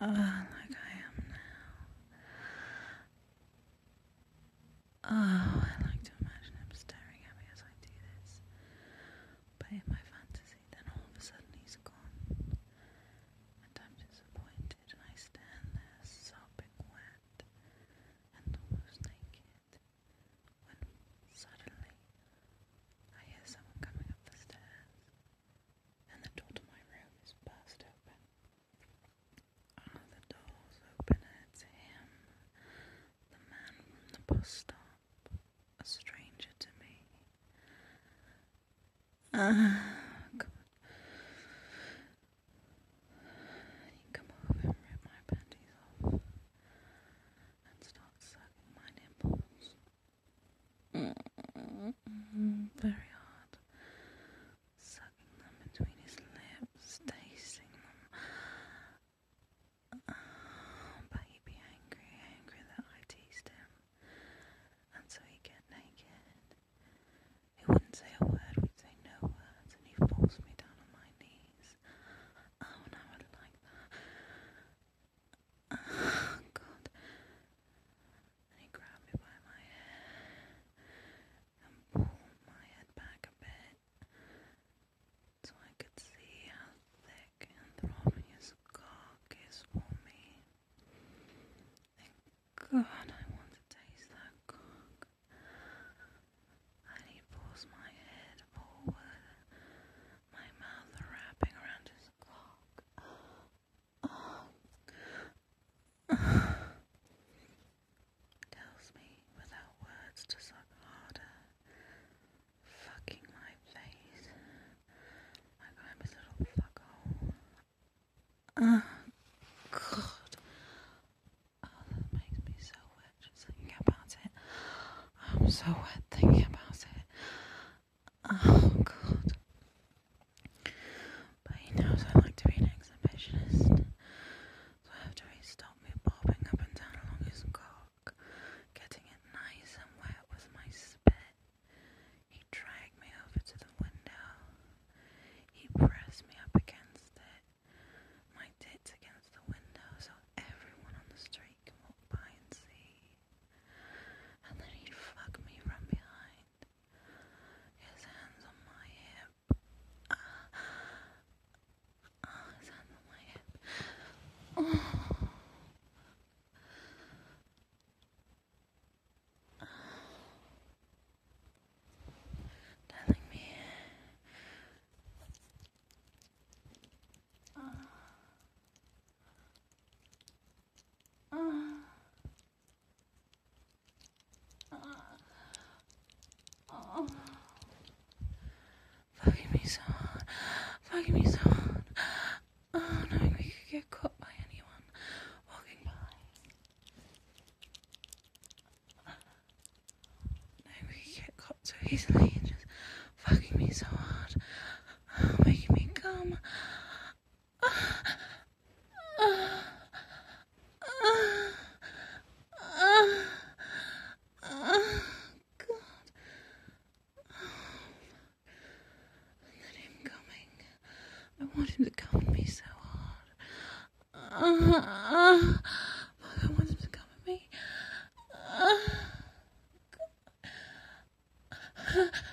like I am now. Oh, I like to imagine him staring at me as I do this. But in my fantasy, then all of a sudden he's gone. And I'm disappointed, and I stand there sopping wet and almost naked. When suddenly I hear someone coming up the stairs, and the door to my room is burst open. Oh, the door's open and it's him, the man from the bus stop, a stranger to me. God. He come over and rip my panties off and start sucking my nipples. Very hard. Sucking them between his lips, tasting them. But he'd be angry that I teased him. And so he'd get naked. He wouldn't say a word, we'd say no words, and he'd force me down on my knees. Oh, and I would like that. Oh, God. And he'd grab me by my hair and pull my head back a bit so I could see how thick and throbbing his cock is for me. And God, I want to taste that cock. And he'd force my head forward, my mouth wrapping around his cock. Tells me without words to suck harder, fucking my face like I'm his little fuckhole. God. Oh, that makes me so wet just thinking about it. I'm so wet thinking about it. Oh, God. But he knows I like to be an exhibitionist. So after he stopped me bobbing up and down along his cock, getting it nice and wet with my spit, he dragged me over to the window. He pressed me up against it, my tits against the window so everyone on the street can walk by and see. And then he'd fuck me from behind, his hands on my hip. His hands on my hip. Telling me fucking me so hard, fucking me so hard. Oh, knowing we could get caught by anyone walking by. Knowing we could get caught so easily and just fucking me so hard. Making me come. God. And then him coming. I want him to come at me so hard. I want him to come at me. God.